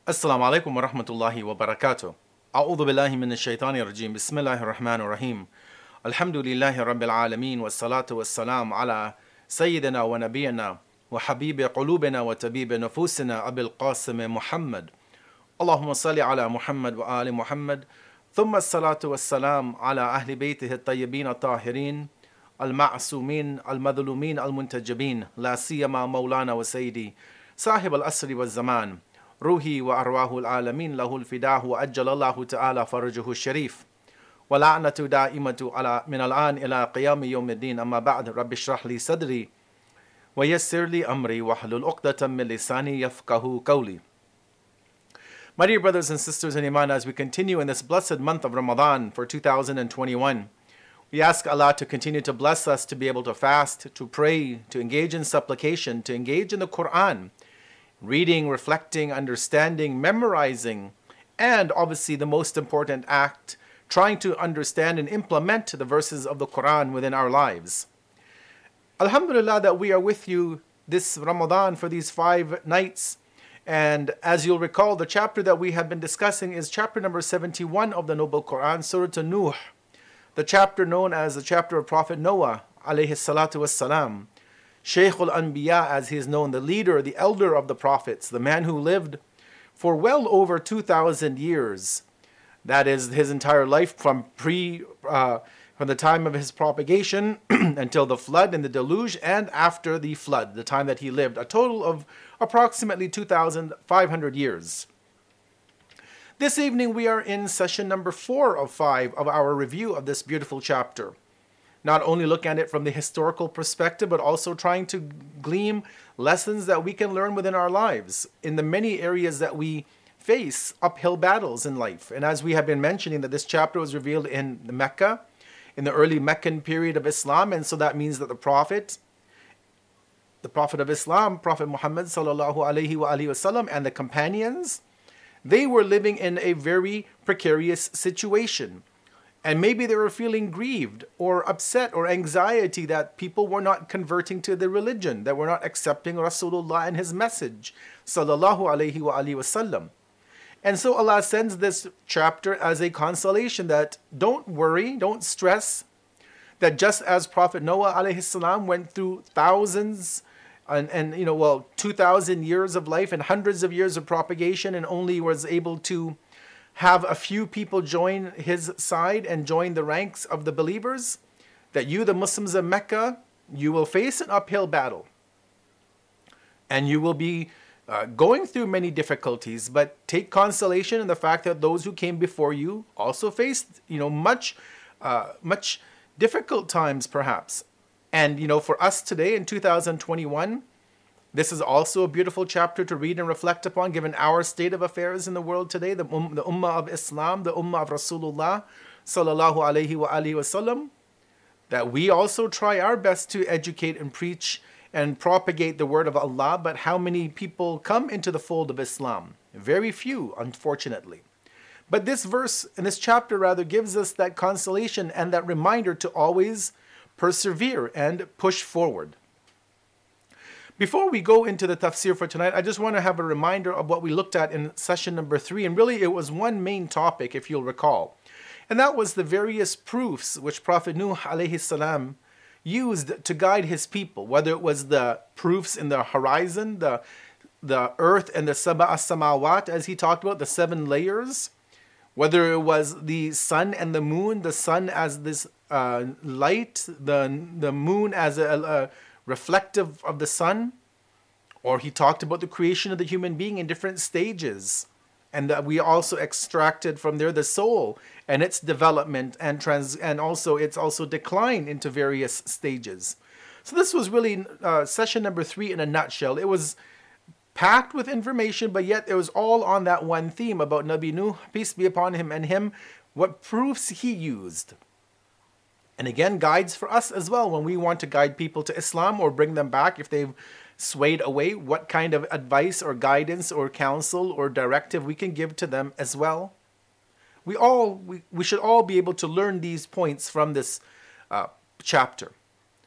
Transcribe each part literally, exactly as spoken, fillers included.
السلام عليكم ورحمة الله وبركاته. أعوذ بالله من الشيطان الرجيم. بسم الله الرحمن الرحيم. الحمد لله رب العالمين والصلاة والسلام على سيدنا ونبينا وحبيب قلوبنا وطبيب نفوسنا أبي القاسم محمد. اللهم صل على محمد وآل محمد، ثم الصلاة والسلام على أهل بيته الطيبين الطاهرين المعصومين المظلومين المنتجبين، لا سيما مولانا وسيدي صاحب الأسر والزمان، روحي وأرواح العالمين له الفداء، وأجل الله تعالى فرجه الشريف، ولعنة دائمة على من الآن إلى قيام يوم الدين. أما بعد، رب اشرح لي صدري ويسر لي أمري واحلل عقدة من لساني يفقهوا قولي. My dear brothers and sisters in Iman, as we continue in this blessed month of Ramadan for two thousand twenty-one, we ask Allah to continue to bless us to be able to fast, to pray, to engage in supplication, to engage in the Quran, reading, reflecting, understanding, memorizing, and obviously the most important act, trying to understand and implement the verses of the Quran within our lives. Alhamdulillah that we are with you this Ramadan for these five nights. And as you'll recall, the chapter that we have been discussing is chapter number seventy-one of the Noble Quran, Surah Nuh, the chapter known as the chapter of Prophet Noah, alayhi salatu wassalam. Shaykh al-Anbiya, as he is known, the leader, the elder of the prophets, the man who lived for well over two thousand years. That is his entire life from pre, uh, from the time of his propagation until the flood and the deluge, and after the flood, the time that he lived, a total of approximately two thousand five hundred years. This evening we are in session number four of five of our review of this beautiful chapter. Not only looking at it from the historical perspective, but also trying to glean lessons that we can learn within our lives in the many areas that we face uphill battles in life. And as we have been mentioning, that this chapter was revealed in Mecca, in the early Meccan period of Islam, and so that means that the Prophet, the Prophet of Islam, Prophet Muhammad sallallahu alaihi wa alihi wasallam, and the companions, they were living in a very precarious situation. And maybe they were feeling grieved or upset or anxiety that people were not converting to the religion, that were not accepting Rasulullah and his message, sallallahu alaihi wa alihi wasallam. And so Allah sends this chapter as a consolation that don't worry, don't stress, that just as Prophet Noah alayhi salam went through thousands and, and you know, well, two thousand years of life and hundreds of years of propagation and only was able to have a few people join his side and join the ranks of the believers, that you, the Muslims of Mecca, you will face an uphill battle. And you will be uh, going through many difficulties, but take consolation in the fact that those who came before you also faced, you know, much, uh, much difficult times perhaps. And, you know, for us today in two thousand twenty-one, this is also a beautiful chapter to read and reflect upon, given our state of affairs in the world today, the, um, the Ummah of Islam, the Ummah of Rasulullah, sallallahu alayhi wa alihi wasallam, that we also try our best to educate and preach and propagate the word of Allah. But how many people come into the fold of Islam? Very few, unfortunately. But this verse, in this chapter rather, gives us that consolation and that reminder to always persevere and push forward. Before we go into the tafsir for tonight, I just want to have a reminder of what we looked at in session number three. And really, it was one main topic, if you'll recall. And that was the various proofs which Prophet Nuh alayhi salam used to guide his people. Whether it was the proofs in the horizon, the, the earth and the sab'a as-samawat, as he talked about, the seven layers. Whether it was the sun and the moon, the sun as this uh, light, the, the moon as a... a reflective of the sun, or he talked about the creation of the human being in different stages, and that we also extracted from there the soul and its development and trans and also its also decline into various stages. So this was really uh, session number three in a nutshell. It was packed with information, but yet it was all on that one theme about Nabi Nuh, peace be upon him, and him, what proofs he used. And again, guides for us as well when we want to guide people to Islam or bring them back if they've swayed away, what kind of advice or guidance or counsel or directive we can give to them as well. We all we, we should all be able to learn these points from this uh, chapter.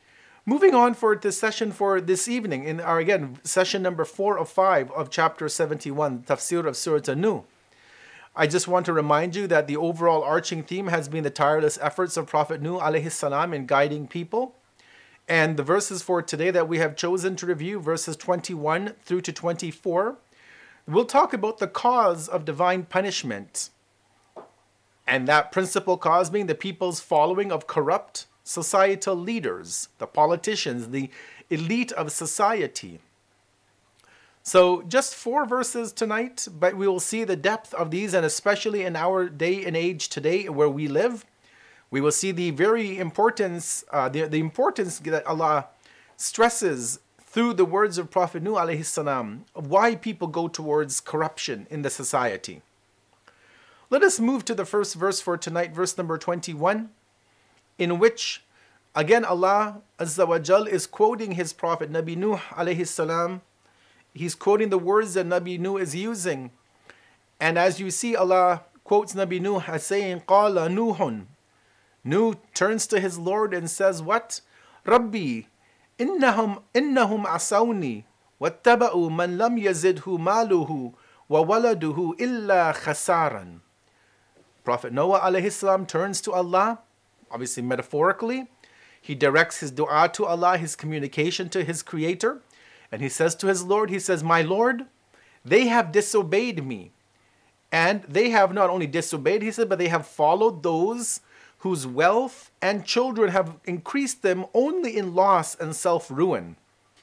Moving on for this session for this evening, in our, again, session number four of five of chapter seventy-one, Tafsir of Surah An-Nuh. I just want to remind you that the overall arching theme has been the tireless efforts of Prophet Nuh alayhi salam in guiding people. And the verses for today that we have chosen to review, verses twenty-one through to twenty-four, we'll talk about the cause of divine punishment. And that principal cause being the people's following of corrupt societal leaders, the politicians, the elite of society. So just four verses tonight, but we will see the depth of these, and especially in our day and age today where we live, we will see the very importance, uh, the, the importance that Allah stresses through the words of Prophet Nuh alayhi salam, of why people go towards corruption in the society. Let us move to the first verse for tonight, verse number twenty-one, in which, again, Allah Azza wa Jal is quoting his Prophet Nabi Nuh alayhi salam. He's quoting the words that Nabi Nuh is using. And as you see, Allah quotes Nabi Nuh as saying, قَالَ نُوحٌ. Nuh turns to his Lord and says, what? Rabbi, إِنَّهُمْ إِنَّهُمْ عَصَوْنِي وَاتَّبَعُوا مَنْ لَمْ يَزِدْهُ مَالُهُ وَوَلَدُهُ إِلَّا خَسَارًا. Prophet Noah alayhi salam turns to Allah, obviously metaphorically. He directs his dua to Allah, his communication to his Creator. And he says to his Lord, he says, my Lord, they have disobeyed me. And they have not only disobeyed, he said, but they have followed those whose wealth and children have increased them only in loss and self-ruin.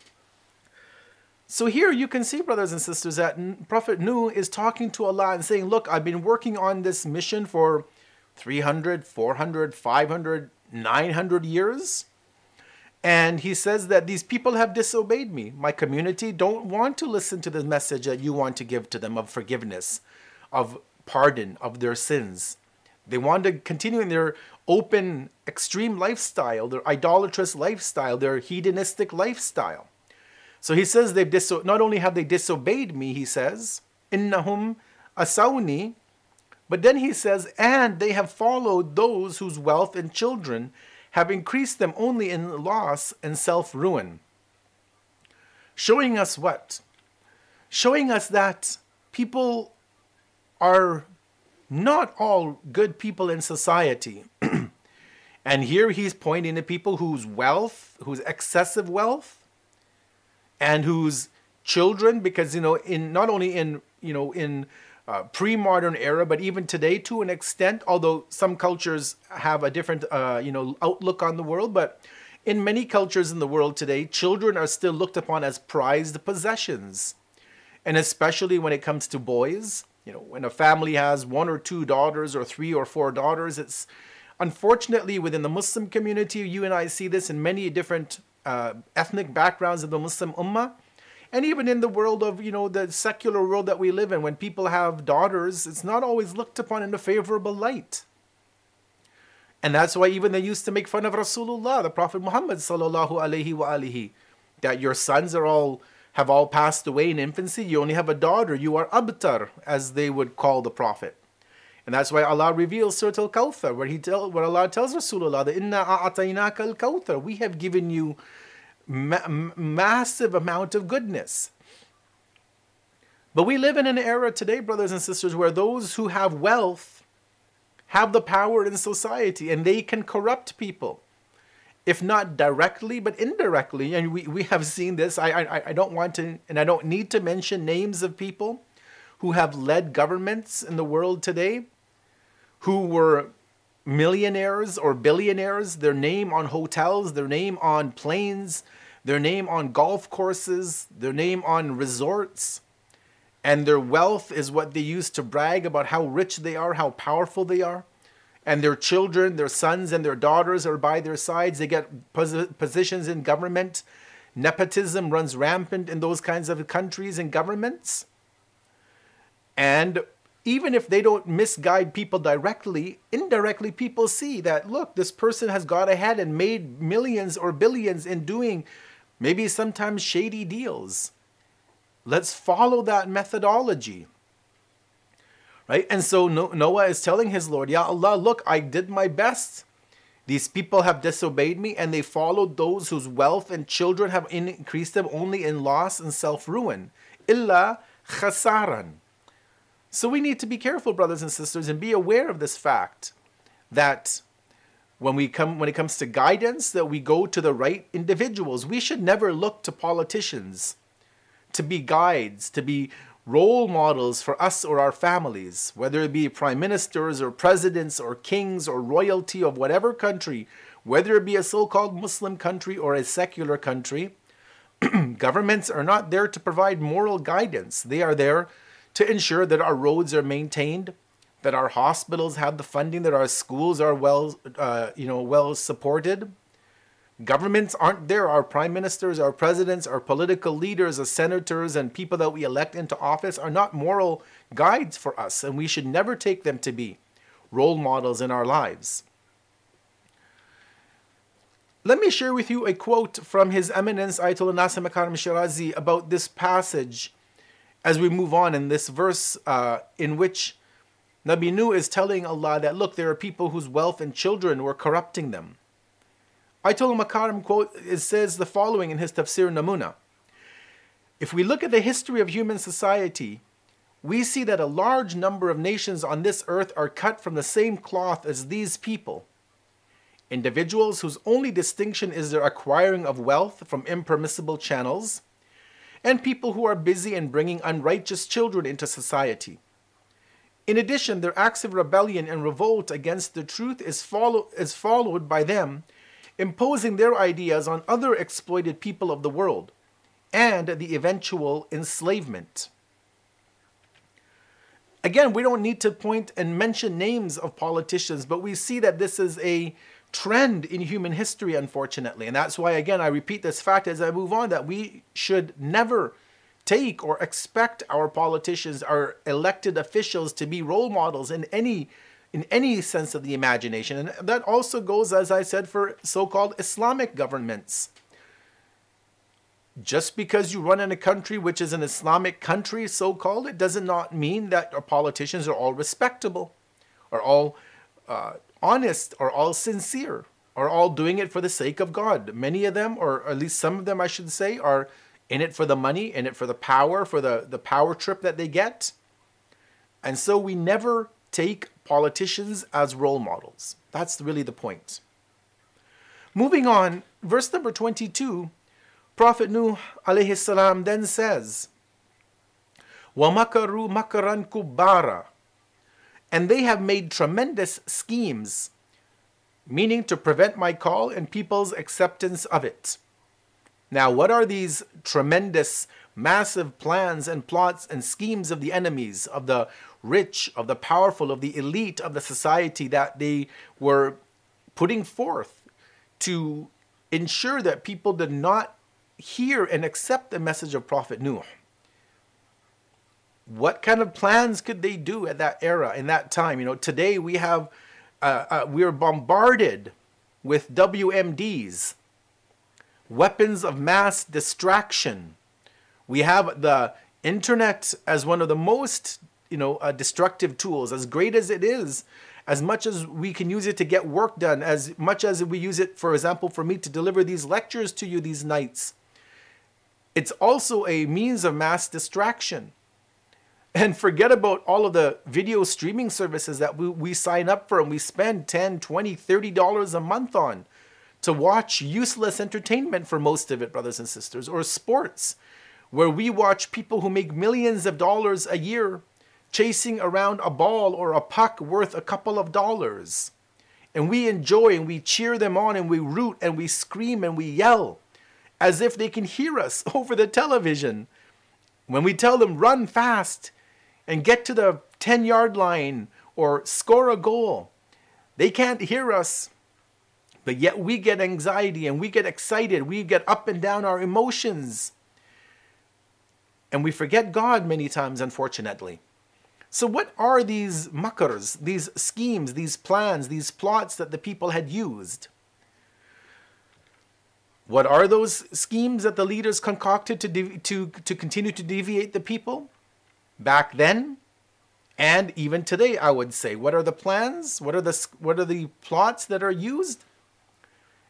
So here you can see, brothers and sisters, that Prophet Nuh is talking to Allah and saying, look, I've been working on this mission for three hundred, four hundred, five hundred, nine hundred years. And he says that these people have disobeyed me. My community don't want to listen to the message that you want to give to them of forgiveness, of pardon of their sins. They want to continue in their open, extreme lifestyle, their idolatrous lifestyle, their hedonistic lifestyle. So he says they've diso- not only have they disobeyed me, he says, innahum asawni, but then he says, and they have followed those whose wealth and children have increased them only in loss and self-ruin. Showing us what? Showing us that people are not all good people in society. And here he's pointing to people whose wealth, whose excessive wealth, and whose children, because, you know, in not only in, you know, in Uh, pre-modern era, but even today to an extent, although some cultures have a different, uh, you know, outlook on the world, but in many cultures in the world today, children are still looked upon as prized possessions. And especially when it comes to boys, you know, when a family has one or two daughters or three or four daughters, it's unfortunately within the Muslim community, you and I see this in many different uh, ethnic backgrounds of the Muslim Ummah. And even in the world of, you know, the secular world that we live in, when people have daughters, it's not always looked upon in a favorable light. And that's why even they used to make fun of Rasulullah, the Prophet Muhammad sallallahu alaihi wa alihi, that your sons are all, have all passed away in infancy. You only have a daughter. You are abtar, as they would call the Prophet. And that's why Allah reveals Surah Al-Kawthar, where he tell, where Allah tells Rasulullah that inna a'ataynaka al-kawthar, we have given you Ma- massive amount of goodness. But we live in an era today, brothers and sisters, where those who have wealth have the power in society, and they can corrupt people, if not directly, but indirectly. And we, we have seen this. I, I, I don't want to, and I don't need to mention names of people who have led governments in the world today, who were millionaires or billionaires, their name on hotels, their name on planes, their name on golf courses, their name on resorts, and their wealth is what they use to brag about how rich they are, how powerful they are. And their children, their sons and their daughters are by their sides. They get pos- positions in government. Nepotism runs rampant in those kinds of countries and governments. And even if they don't misguide people directly, indirectly people see that, look, this person has got ahead and made millions or billions in doing maybe sometimes shady deals. Let's follow that methodology. Right? And so Noah is telling his Lord, Ya Allah, look, I did my best. These people have disobeyed me, and they followed those whose wealth and children have increased them only in loss and self-ruin. Illa khasaran. So we need to be careful, brothers and sisters, and be aware of this fact that when we come, when it comes to guidance, that we go to the right individuals. We should never look to politicians to be guides, to be role models for us or our families, whether it be prime ministers or presidents or kings or royalty of whatever country, whether it be a so-called Muslim country or a secular country. Governments are not there to provide moral guidance. They are there to ensure that our roads are maintained, that our hospitals have the funding, that our schools are well, uh, you know, well supported. Governments aren't there. Our prime ministers, our presidents, our political leaders, our senators, and people that we elect into office are not moral guides for us, and we should never take them to be role models in our lives. Let me share with you a quote from His Eminence Ayatollah Nasir Makarim Shirazi about this passage as we move on in this verse uh, in which Nabi Nuh is telling Allah that, look, there are people whose wealth and children were corrupting them. Ayatollah Makarim quote, it says the following in his Tafsir Namuna. If we look at the history of human society, we see that a large number of nations on this earth are cut from the same cloth as these people. Individuals whose only distinction is their acquiring of wealth from impermissible channels, and people who are busy in bringing unrighteous children into society. In addition, their acts of rebellion and revolt against the truth is, follow, is followed by them imposing their ideas on other exploited people of the world, and the eventual enslavement. Again, we don't need to point and mention names of politicians, but we see that this is a trend in human history, unfortunately. And that's why, again, I repeat this fact as I move on, that we should never take or expect our politicians, our elected officials, to be role models in any in any sense of the imagination. And that also goes, as I said, for so-called Islamic governments. Just because you run in a country which is an Islamic country, so-called, it does not mean that our politicians are all respectable, are all uh, honest, are all sincere, are all doing it for the sake of God. Many of them, or at least some of them, I should say, are in it for the money, in it for the power, for the, the power trip that they get. And so we never take politicians as role models. That's really the point. Moving on, verse number twenty-two, Prophet Nuh alayhi salam then says, وَمَكَرُوا مَكَرًا كُبَّارًا, and they have made tremendous schemes, meaning to prevent my call and people's acceptance of it. Now, what are these tremendous, massive plans and plots and schemes of the enemies, of the rich, of the powerful, of the elite of the society that they were putting forth to ensure that people did not hear and accept the message of Prophet Nuh? What kind of plans could they do at that era, in that time? You know, today we have, uh, uh, we're bombarded with W M Ds, weapons of mass distraction. We have the internet as one of the most, you know, uh, destructive tools. As great as it is, as much as we can use it to get work done, as much as we use it, for example, for me to deliver these lectures to you these nights, it's also a means of mass distraction. And forget about all of the video streaming services that we, we sign up for and we spend ten, twenty, thirty dollars a month on to watch useless entertainment for most of it, brothers and sisters, or sports, where we watch people who make millions of dollars a year chasing around a ball or a puck worth a couple of dollars. And we enjoy and we cheer them on and we root and we scream and we yell as if they can hear us over the television. When we tell them run fast and get to the ten-yard line or score a goal, they can't hear us. But yet we get anxiety and we get excited. We get up and down our emotions. And we forget God many times, unfortunately. So what are these makars, these schemes, these plans, these plots that the people had used? What are those schemes that the leaders concocted to, dev- to, to continue to deviate the people? Back then, and even today, I would say. What are the plans? What are the, what are the plots that are used?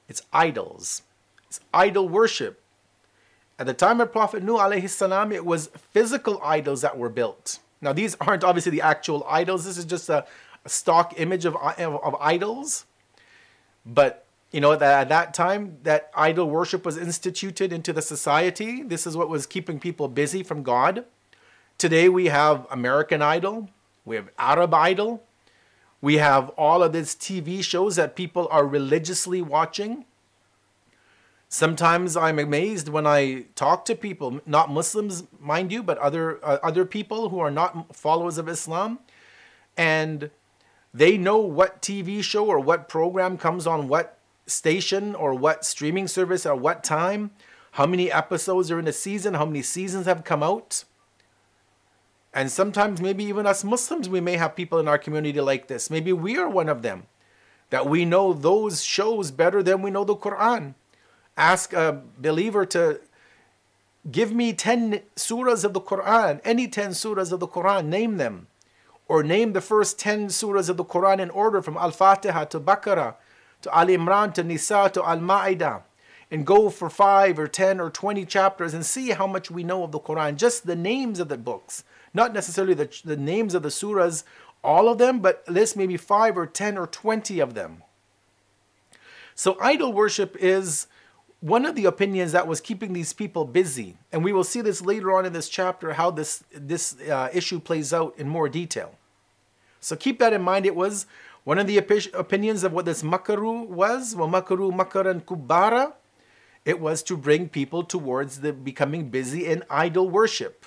It's idols. It's idol worship. At the time of Prophet Nuh alayhi salam, it was physical idols that were built. Now, these aren't obviously the actual idols. This is just a, a stock image of, of, of idols. But, you know, that at that time, that idol worship was instituted into the society. This is what was keeping people busy from God. Today, we have American Idol. We have Arab Idol. We have all of these T V shows that people are religiously watching. Sometimes I'm amazed when I talk to people, not Muslims, mind you, but other uh, other people who are not followers of Islam, and they know what T V show or what program comes on what station or what streaming service at what time, how many episodes are in a season, how many seasons have come out. And sometimes maybe even us Muslims, we may have people in our community like this. Maybe we are one of them, that we know those shows better than we know the Quran. Ask a believer to give me ten surahs of the Quran, any ten surahs of the Quran, name them. Or name the first ten surahs of the Quran in order from Al-Fatiha to Baqarah, to Al-Imran, to Nisa, to Al-Ma'idah. And go for five or ten or twenty chapters and see how much we know of the Quran. Just the names of the books. Not necessarily the, the names of the surahs, all of them, but list maybe five or ten or twenty of them. So idol worship is one of the opinions that was keeping these people busy. And we will see this later on in this chapter, how this, this uh, issue plays out in more detail. So keep that in mind. It was one of the opi- opinions of what this makaru was. وَمَكَرُوا مَكَرًا كُبَّارًا. It was to bring people towards the becoming busy in idol worship.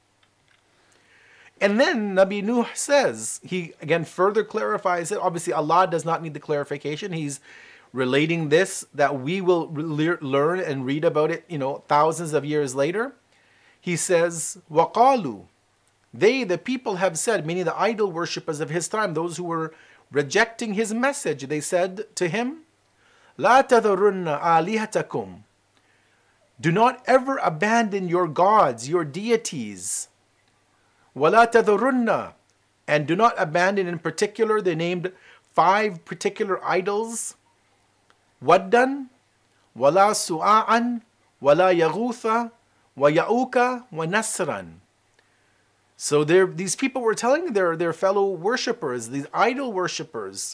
And then Nabi Nuh says, he again further clarifies it. Obviously, Allah does not need the clarification. He's relating this that we will re- learn and read about it, you know, thousands of years later. He says, وَقَالُوا, they, the people, have said, meaning the idol worshippers of his time, those who were rejecting his message, they said to him, لَا تَذَرُنَّ آلِهَتَكُمْ, do not ever abandon your gods, your deities. وَلَا تَذَرُنَّ, and do not abandon in particular, they named five particular idols. وَدًّا, وَلَا سُعَاعًا, وَلَا يَغُوثَ, وَيَعُوكَ, وَنَسْرًا. So these people were telling their, their fellow worshippers, these idol worshippers,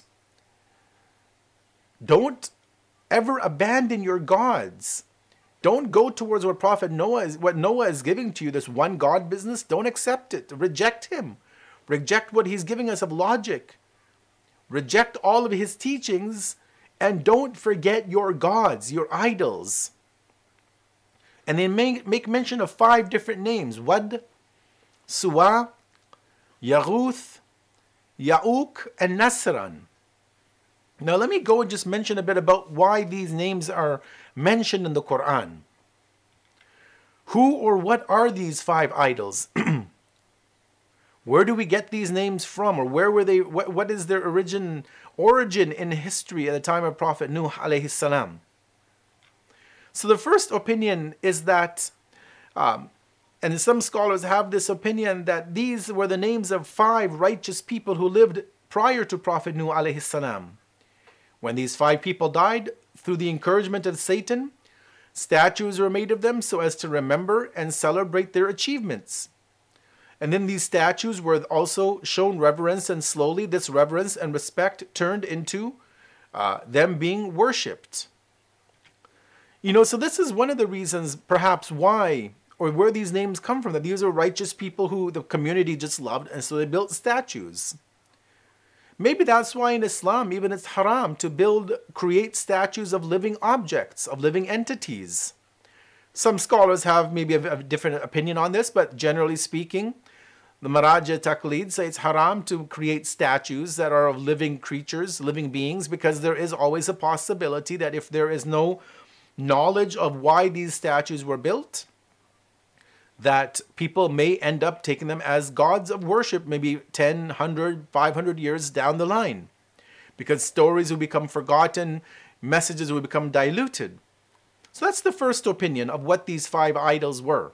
don't ever abandon your gods. Don't go towards what Prophet Noah is, what Noah is giving to you, this one God business. Don't accept it. Reject him. Reject what he's giving us of logic. Reject all of his teachings, and don't forget your gods, your idols. And they make, make mention of five different names: Wad, Suwa, Yaghuth, Ya'uk, and Nasran. Now let me go and just mention a bit about why these names are mentioned in the Quran. Who or what are these five idols? Where do we get these names from, or where were they? What, what is their origin origin in history at the time of Prophet Nuh alayhi salam? So the first opinion is that, um, and some scholars have this opinion, that these were the names of five righteous people who lived prior to Prophet Nuh alayhi salam. When these five people died, through the encouragement of Satan, statues were made of them so as to remember and celebrate their achievements. And then these statues were also shown reverence, and slowly this reverence and respect turned into uh, them being worshipped. You know, so this is one of the reasons perhaps why, or where these names come from, that these are righteous people who the community just loved, and so they built statues. Maybe that's why in Islam, even it's haram to build, create statues of living objects, of living entities. Some scholars have maybe a, a different opinion on this, but generally speaking, the Maraja Taqlid say it's haram to create statues that are of living creatures, living beings, because there is always a possibility that if there is no knowledge of why these statues were built, that people may end up taking them as gods of worship maybe ten, one hundred, five hundred years down the line. Because stories will become forgotten, messages will become diluted. So that's the first opinion of what these five idols were.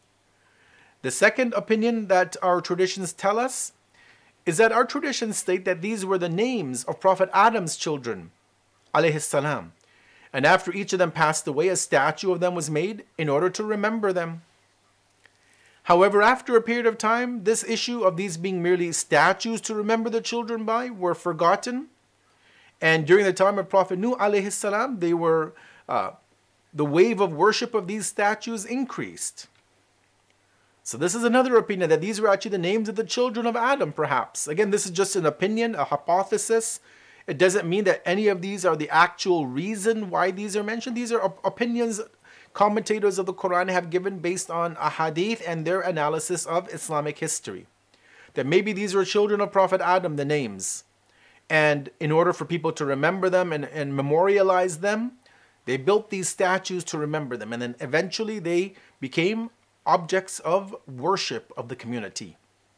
The second opinion that our traditions tell us is that our traditions state that these were the names of Prophet Adam's children, alayhi salam. And after each of them passed away, a statue of them was made in order to remember them. However, after a period of time, this issue of these being merely statues to remember the children by were forgotten. And during the time of Prophet Nuh alayhi salam, they were, uh, the wave of worship of these statues increased. So this is another opinion, that these were actually the names of the children of Adam, perhaps. Again, this is just an opinion, a hypothesis. It doesn't mean that any of these are the actual reason why these are mentioned. These are op- opinions commentators of the Quran have given based on a hadith and their analysis of Islamic history. That maybe these were children of Prophet Adam, the names. And in order for people to remember them and, and memorialize them, they built these statues to remember them. And then eventually they became objects of worship of the community.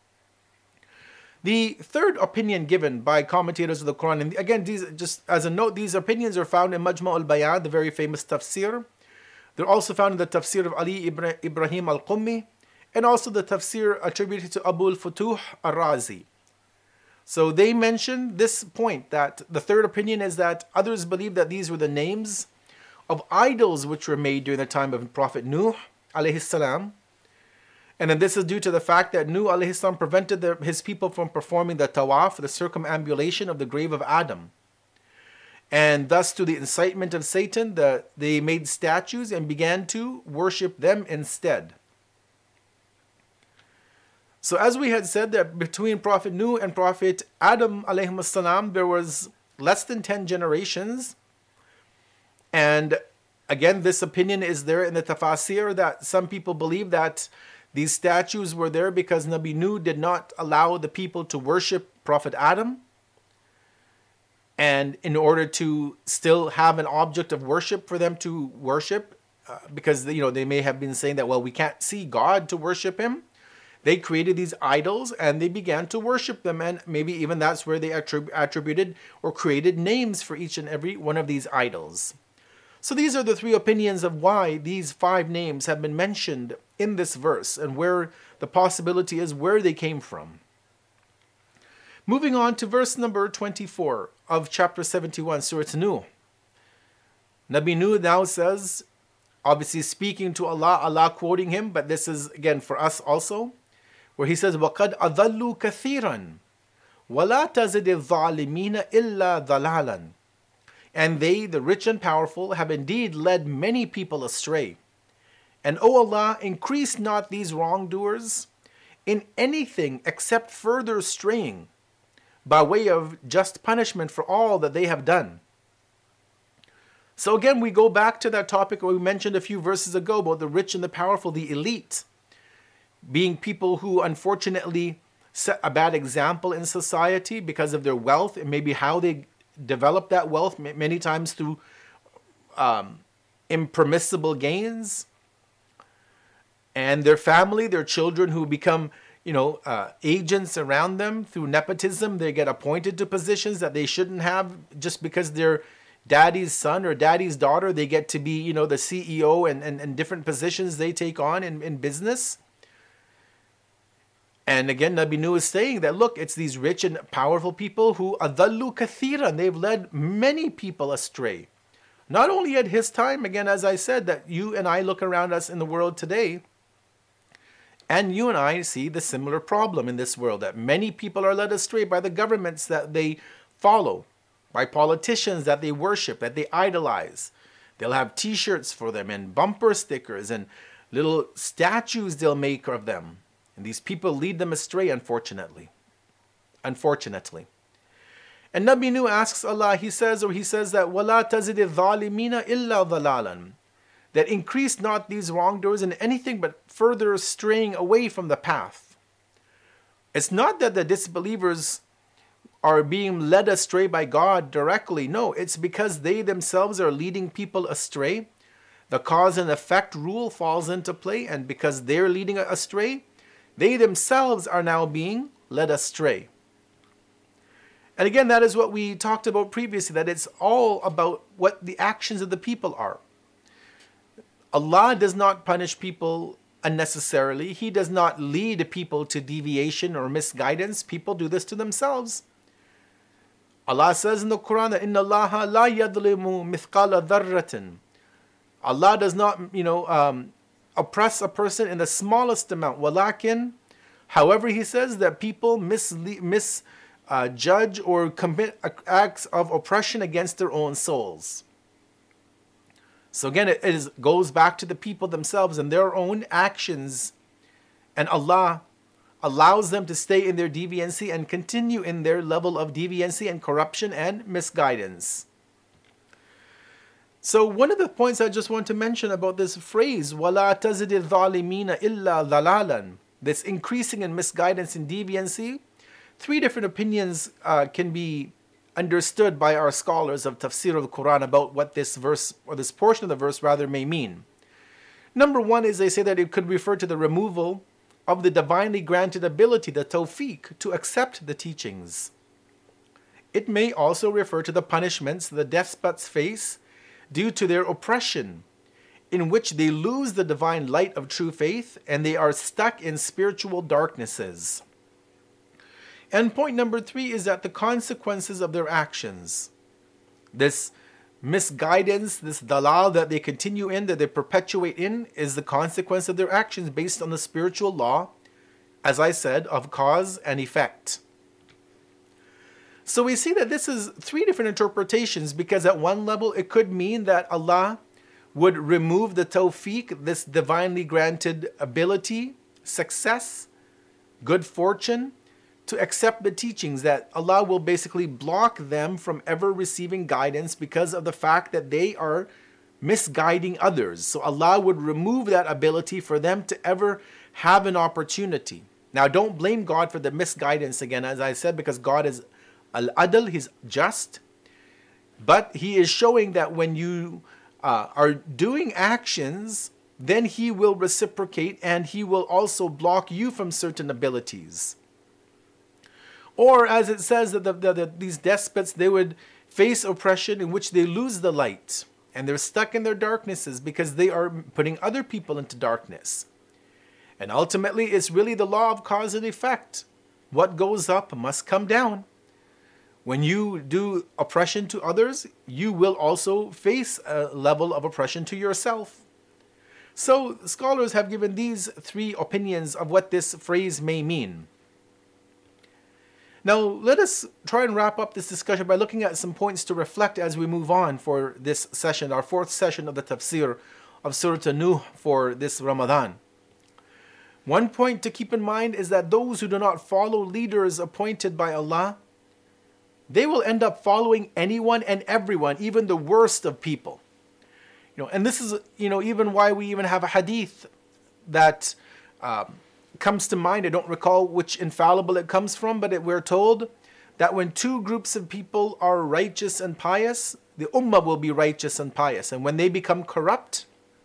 The third opinion given by commentators of the Quran, and again, these, just as a note, these opinions are found in Majma' al-Bayan, the very famous tafsir. They're also found in the tafsir of Ali Ibra- Ibrahim al-Qummi, and also the tafsir attributed to Abu al-Futuh al-Razi. So they mention this point, that the third opinion is that others believe that these were the names of idols which were made during the time of Prophet Nuh alayhi salam. And then this is due to the fact that Nuh alayhi salam prevented the, his people from performing the tawaf, the circumambulation of the grave of Adam. And thus, to the incitement of Satan, the, they made statues and began to worship them instead. So as we had said, that between Prophet Nuh and Prophet Adam alayhi salam, there was less than ten generations. And again, this opinion is there in the tafasir, that some people believe that these statues were there because Nabi Nuh did not allow the people to worship Prophet Adam. And in order to still have an object of worship for them to worship, uh, because you know they may have been saying that, well, we can't see God to worship him. They created these idols and they began to worship them. And maybe even that's where they attrib- attributed or created names for each and every one of these idols. So these are the three opinions of why these five names have been mentioned in this verse and where the possibility is where they came from. Moving on to verse number twenty-four of chapter seventy-one, Surah Nuh. Nabi Nuh now says, obviously speaking to Allah, Allah quoting him, but this is again for us also, where he says, وَقَدْ أَضَلُّوا كَثِيرًا وَلَا تَزِدِ الظَّالِمِينَ إِلَّا ضَلَالًا. And they, the rich and powerful, have indeed led many people astray. And O Allah, increase not these wrongdoers in anything except further straying, by way of just punishment for all that they have done. So again, we go back to that topic we mentioned a few verses ago about the rich and the powerful, the elite, being people who unfortunately set a bad example in society because of their wealth and maybe how they develop that wealth, many times through um, impermissible gains. And their family, their children who become, you know, uh, agents around them through nepotism. They get appointed to positions that they shouldn't have just because they're daddy's son or daddy's daughter. They get to be, you know, the C E O and, and, and different positions they take on in, in business. And again, Nabi Nuh is saying that, look, it's these rich and powerful people who adallu kathiran. They've led many people astray. Not only at his time, again, as I said, that you and I look around us in the world today, and you and I see the similar problem in this world, that many people are led astray by the governments that they follow, by politicians that they worship, that they idolize. They'll have t-shirts for them and bumper stickers and little statues they'll make of them. And these people lead them astray, unfortunately. Unfortunately. And Nabi Nuh asks Allah, he says, or he says that, وَلَا تَزِدِ الظَّالِمِينَ إِلَّا ضَلَالًا. That increase not these wrongdoers in anything but further straying away from the path. It's not that the disbelievers are being led astray by God directly. No, it's because they themselves are leading people astray. The cause and effect rule falls into play, and because they're leading astray, they themselves are now being led astray. And again, that is what we talked about previously, that it's all about what the actions of the people are. Allah does not punish people unnecessarily. He does not lead people to deviation or misguidance. People do this to themselves. Allah says in the Quran that inna Allaha la yadlimu mithqala dharratin. Allah does not, you know, um, oppress a person in the smallest amount. Walakin, however, He says that people misjudge mis, uh, judge or commit acts of oppression against their own souls. So again, it is, goes back to the people themselves and their own actions, and Allah allows them to stay in their deviancy and continue in their level of deviancy and corruption and misguidance. So one of the points I just want to mention about this phrase, وَلَا تَزِدِ الظَّالِمِينَ إِلَّا ضَلَالًا, this increasing in misguidance and deviancy, three different opinions uh, can be understood by our scholars of tafsir of the Quran about what this verse, or this portion of the verse rather, may mean. Number one is they say that it could refer to the removal of the divinely granted ability, the tawfiq, to accept the teachings. It may also refer to the punishments the despots face due to their oppression, in which they lose the divine light of true faith and they are stuck in spiritual darknesses. And point number three is that the consequences of their actions, this misguidance, this dalal that they continue in, that they perpetuate in, is the consequence of their actions based on the spiritual law, as I said, of cause and effect. So we see that this is three different interpretations, because at one level it could mean that Allah would remove the tawfiq, this divinely granted ability, success, good fortune, to accept the teachings, that Allah will basically block them from ever receiving guidance because of the fact that they are misguiding others. So Allah would remove that ability for them to ever have an opportunity. Now don't blame God for the misguidance again, as I said, because God is al-adl, He's just. But He is showing that when you uh, are doing actions, then He will reciprocate and He will also block you from certain abilities. Or as it says that the, the, the, these despots, they would face oppression in which they lose the light and they're stuck in their darknesses because they are putting other people into darkness. And ultimately, it's really the law of cause and effect. What goes up must come down. When you do oppression to others, you will also face a level of oppression to yourself. So scholars have given these three opinions of what this phrase may mean. Now, let us try and wrap up this discussion by looking at some points to reflect as we move on for this session, our fourth session of the tafsir of Surah An-Nuh for this Ramadan. One point to keep in mind is that those who do not follow leaders appointed by Allah, they will end up following anyone and everyone, even the worst of people. You know, and this is, you know, even why we even have a hadith that uh, comes to mind. I don't recall which infallible it comes from, but it, we're told that when two groups of people are righteous and pious, the ummah will be righteous and pious. And when they become corrupt,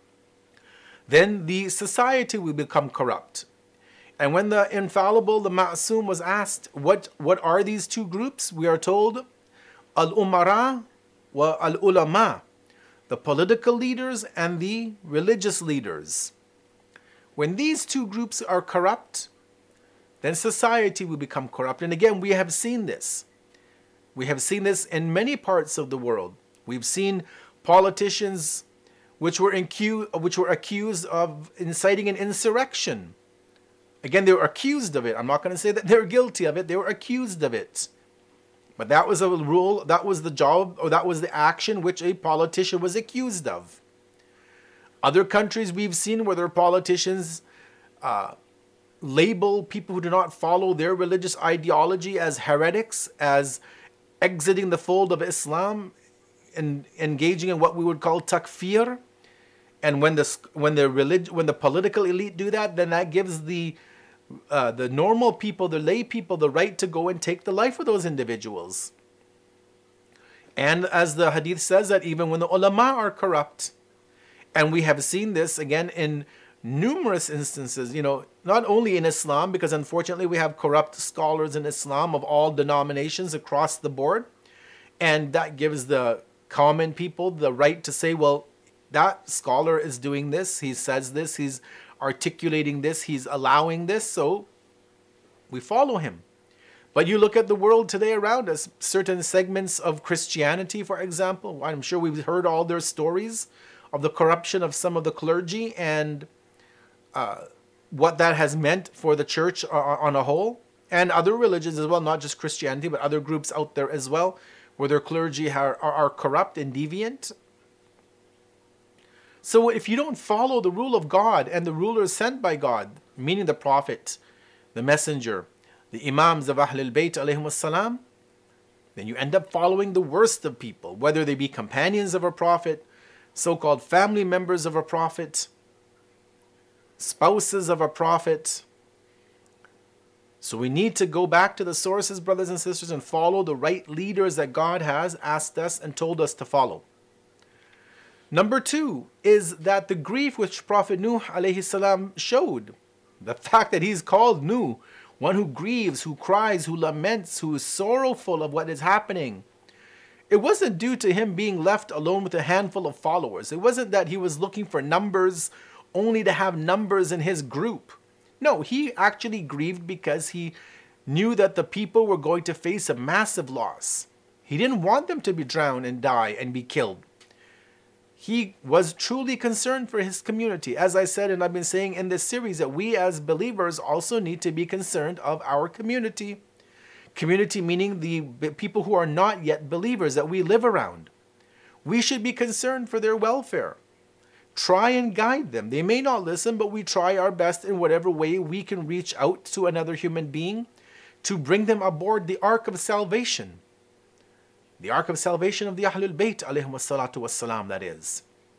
then the society will become corrupt. And when the infallible, the ma'soom, was asked, what, what are these two groups? We are told, al-umara wa al-ulama, the political leaders and the religious leaders. When these two groups are corrupt, then society will become corrupt. And again, we have seen this. We have seen this in many parts of the world. We've seen politicians which were, incu- which were accused of inciting an insurrection. Again, they were accused of it. I'm not going to say that they're guilty of it. They were accused of it. But that was a rule, that was the job, or that was the action which a politician was accused of. Other countries we've seen where their politicians uh, label people who do not follow their religious ideology as heretics, as exiting the fold of Islam, and engaging in what we would call takfir. And when the when the relig- when the political elite do that, then that gives the uh, the normal people, the lay people, the right to go and take the life of those individuals. And as the hadith says, that even when the ulama are corrupt, and we have seen this again in numerous instances, you know, not only in Islam, because unfortunately we have corrupt scholars in Islam of all denominations across the board, and that gives the common people the right to say, well, that scholar is doing this, he says this, he's articulating this, he's allowing this, so we follow him. But you look at the world today around us, certain segments of Christianity, for example, I'm sure we've heard all their stories of the corruption of some of the clergy and uh, what that has meant for the church on a whole, and other religions as well, not just Christianity, but other groups out there as well, where their clergy are, are, are corrupt and deviant. So if you don't follow the rule of God and the rulers sent by God, meaning the prophet, the messenger, the imams of Ahlul Bayt alayhim salam, then you end up following the worst of people, whether they be companions of a prophet, so-called family members of a prophet, spouses of a prophet. So we need to go back to the sources, brothers and sisters, and follow the right leaders that God has asked us and told us to follow. Number two is that the grief which Prophet Nuh alayhi salam showed, the fact that he's called Nuh, one who grieves, who cries, who laments, who is sorrowful of what is happening. It wasn't due to him being left alone with a handful of followers. It wasn't that he was looking for numbers only to have numbers in his group. No, he actually grieved because he knew that the people were going to face a massive loss. He didn't want them to be drowned and die and be killed. He was truly concerned for his community. As I said, and I've been saying in this series, that we as believers also need to be concerned of our community. Community meaning the people who are not yet believers that we live around. We should be concerned for their welfare. Try and guide them. They may not listen, but we try our best in whatever way we can reach out to another human being to bring them aboard the ark of salvation. The ark of salvation of the Ahlul Bayt alayhim salatu wassalam, that is.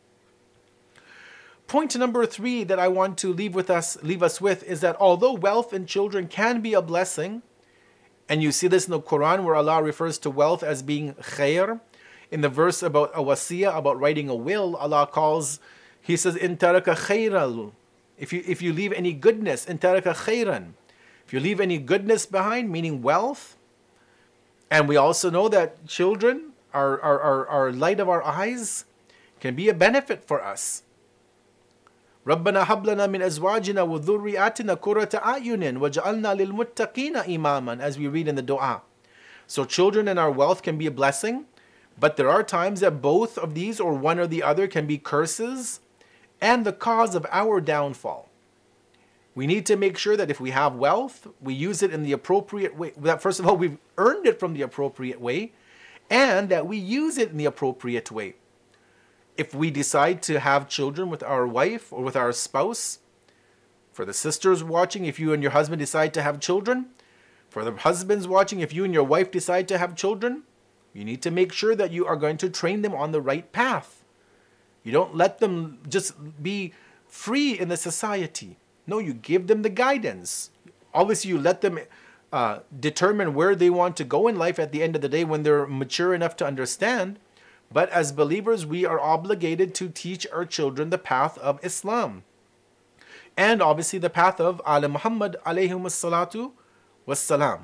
Point number three that I want to leave with us, leave us with is that although wealth and children can be a blessing, and you see this in the Quran where Allah refers to wealth as being khair, in the verse about a wasiyah, about writing a will, Allah calls, He says, in taraka khairal, if you if you leave any goodness, in taraka khairan, if you leave any goodness behind, meaning wealth. And we also know that children, our, our, our, our light of our eyes, can be a benefit for us. رَبَّنَا هَبْ لَنَا مِنْ أَزْوَاجِنَا وَذُرِّيَّاتِنَا قُرَّةَ أَعْيُنٍ وَجَعَلْنَا لِلْمُتَّقِينَ إِمَامًا, as we read in the dua. So children and our wealth can be a blessing, but there are times that both of these or one or the other can be curses and the cause of our downfall. We need to make sure that if we have wealth, we use it in the appropriate way. That first of all, we've earned it from the appropriate way, and that we use it in the appropriate way. If we decide to have children with our wife or with our spouse, for the sisters watching, if you and your husband decide to have children, for the husbands watching, if you and your wife decide to have children, you need to make sure that you are going to train them on the right path. You don't let them just be free in the society. No, you give them the guidance. Obviously, you let them uh, determine where they want to go in life at the end of the day when they're mature enough to understand. But as believers, we are obligated to teach our children the path of Islam. And obviously the path of Ala Muhammad alayhim salatu wassalam.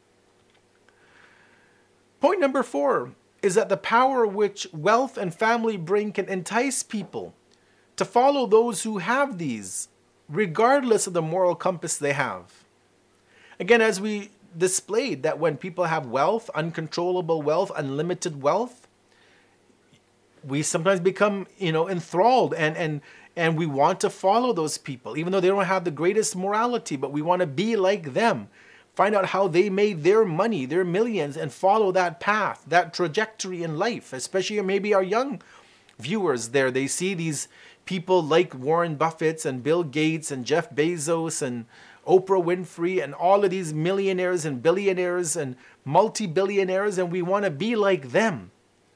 Point number four is that the power which wealth and family bring can entice people to follow those who have these, regardless of the moral compass they have. Again, as we displayed that when people have wealth, uncontrollable wealth, unlimited wealth, we sometimes become, you know, enthralled and, and, and we want to follow those people, even though they don't have the greatest morality, but we want to be like them. Find out how they made their money, their millions, and follow that path, that trajectory in life, especially maybe our young viewers there. They see these people like Warren Buffett and Bill Gates and Jeff Bezos and Oprah Winfrey and all of these millionaires and billionaires and multi-billionaires, and we want to be like them.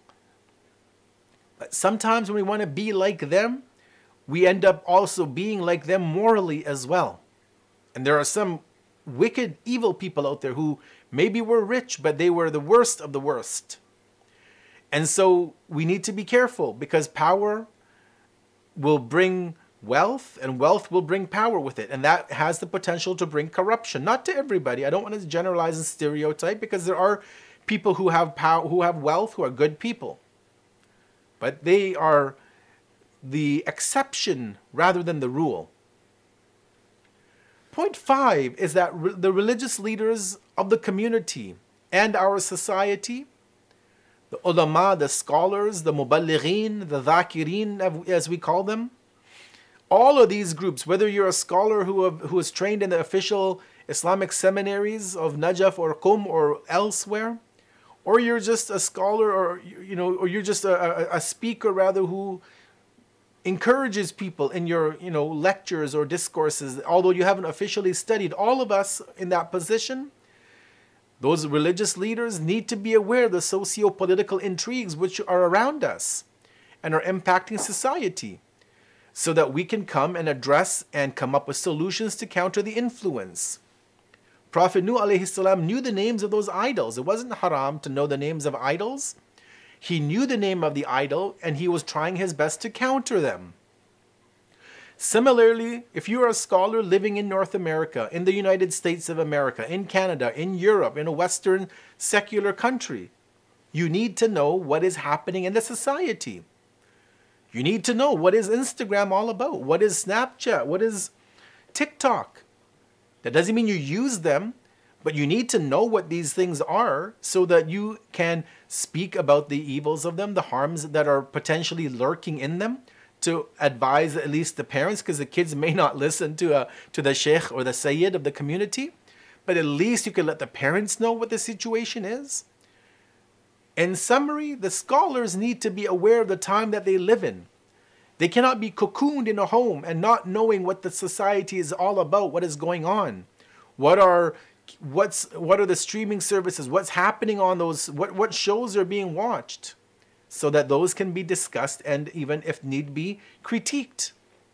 But sometimes when we want to be like them, we end up also being like them morally as well. And there are some wicked, evil people out there who maybe were rich, but they were the worst of the worst. And so we need to be careful, because power will bring wealth, and wealth will bring power with it. And that has the potential to bring corruption. Not to everybody. I don't want to generalize and stereotype, because there are people who have power, who have wealth, who are good people. But they are the exception rather than the rule. Point five is that re- the religious leaders of the community and our society, the ulama, the scholars, the muballighin, the dhakirin, as we call them, all of these groups, whether you're a scholar who, have, who is trained in the official Islamic seminaries of Najaf or Qum or elsewhere, or you're just a scholar, or you know, or you're just a, a, a speaker rather who encourages people in your you know lectures or discourses, although you haven't officially studied, all of us in that position, those religious leaders need to be aware of the socio-political intrigues which are around us and are impacting society, so that we can come and address and come up with solutions to counter the influence. Prophet Nuh alayhi salam knew the names of those idols. It wasn't haram to know the names of idols. He knew the name of the idol and he was trying his best to counter them. Similarly, if you are a scholar living in North America, in the United States of America, in Canada, in Europe, in a Western secular country, you need to know what is happening in the society. You need to know what is Instagram all about, what is Snapchat, what is TikTok. That doesn't mean you use them, but you need to know what these things are so that you can speak about the evils of them, the harms that are potentially lurking in them, to advise at least the parents, because the kids may not listen to a, to the sheikh or the sayyid of the community, but at least you can let the parents know what the situation is. In summary, the scholars need to be aware of the time that they live in. They cannot be cocooned in a home and not knowing what the society is all about, what is going on, what are what's what are the streaming services, what's happening on those, what, what shows are being watched, so that those can be discussed and even, if need be, critiqued.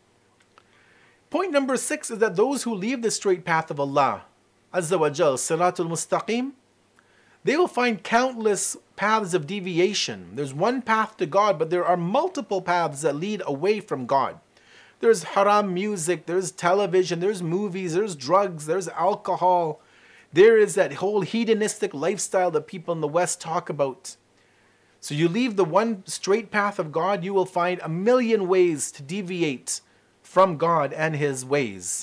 Point number six is that those who leave the straight path of Allah Azza wa Jal, Siratul Mustaqim, they will find countless paths of deviation. There's one path to God, but there are multiple paths that lead away from God. There's haram music, there's television, there's movies, there's drugs, there's alcohol. There is that whole hedonistic lifestyle that people in the West talk about. So you leave the one straight path of God, you will find a million ways to deviate from God and His ways.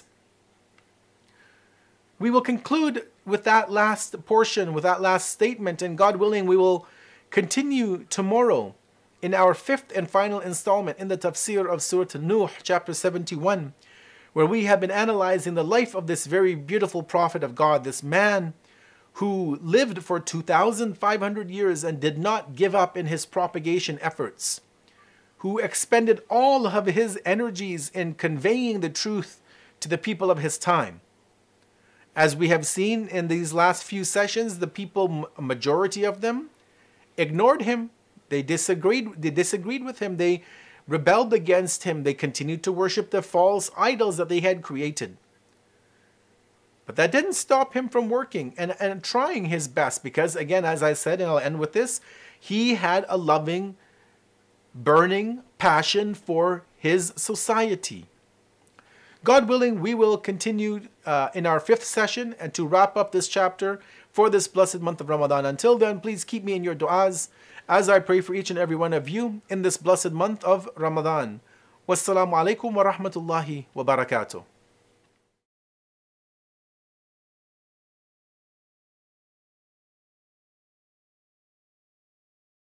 We will conclude with that last portion, with that last statement, and God willing, we will continue tomorrow in our fifth and final installment in the tafsir of Surah Nuh, chapter seventy-one, where we have been analyzing the life of this very beautiful prophet of God, this man who lived for two thousand five hundred years and did not give up in his propagation efforts, who expended all of his energies in conveying the truth to the people of his time. As we have seen in these last few sessions, the people, a majority of them, ignored him. They disagreed, they disagreed with him. They rebelled against him. They continued to worship the false idols that they had created. But that didn't stop him from working and, and trying his best, because, again, as I said, and I'll end with this, he had a loving, burning passion for his society. God willing, we will continue uh, in our fifth session and to wrap up this chapter for this blessed month of Ramadan. Until then, please keep me in your du'as as I pray for each and every one of you in this blessed month of Ramadan. Wassalamu alaikum wa rahmatullahi wa barakatuh.